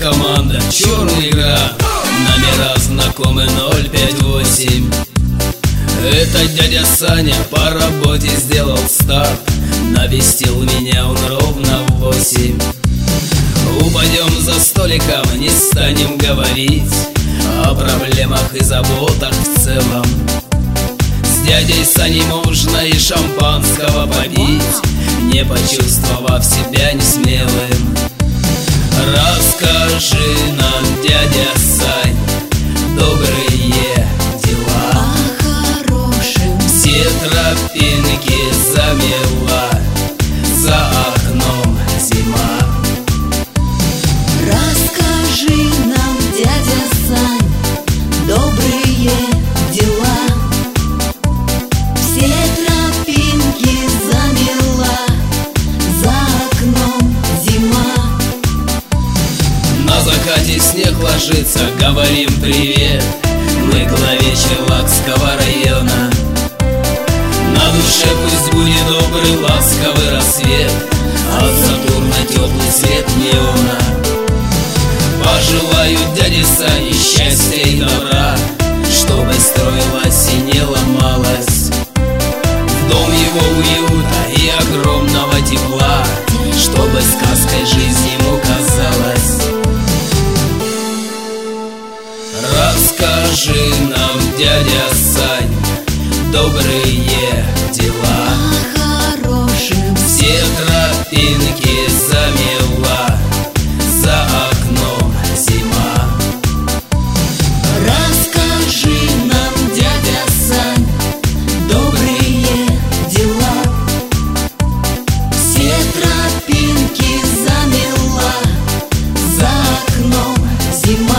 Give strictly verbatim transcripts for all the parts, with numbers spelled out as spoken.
команда «Черный экран». Номера знакомы ноль пять восемь. Это дядя Саня по работе сделал старт. Навестил меня он ровно в восемь. Упадем за столиком, не станем говорить о проблемах и заботах в целом. С дядей Саней можно и шампанского попить, не почувствовав себя несмелым. Расскажи нам, дядя Сань, добрые дела. О хорошем. Все тропинки замела, за окном зима. Расскажи нам, дядя Сань, добрые дела. Все тропинки замела, за окном зима. На закате снег ложится, говорим привет мы главе Челакского района. На душе пусть будет добрый ласковый рассвет, от Сатурна теплый свет неона. Пожелаю дяде Сане счастья и добра, чтобы строилась и не ломалась. В дом его уюта и огромного тепла, чтобы сказкой жизнь ему казалась. Расскажи нам, дядя Сань, добрые дела. О хорошем. Все тропинки замела, за окном зима. Расскажи нам, дядя Сань, добрые дела. Все тропинки замела, за окном зима.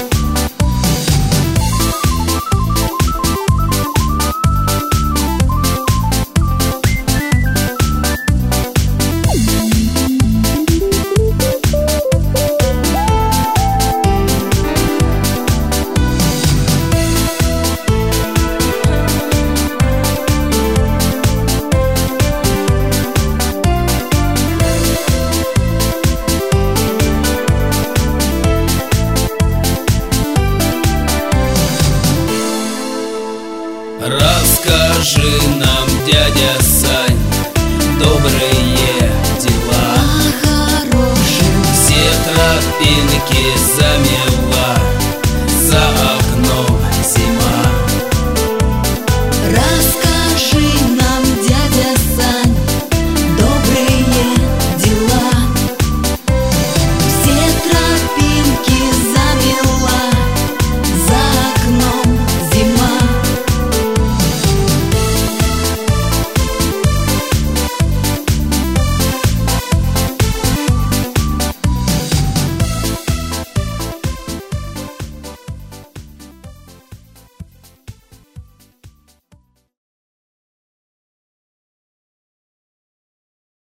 Расскажи нам, дядя Сань, добрые дела. О хорошем. Все тропинки замела,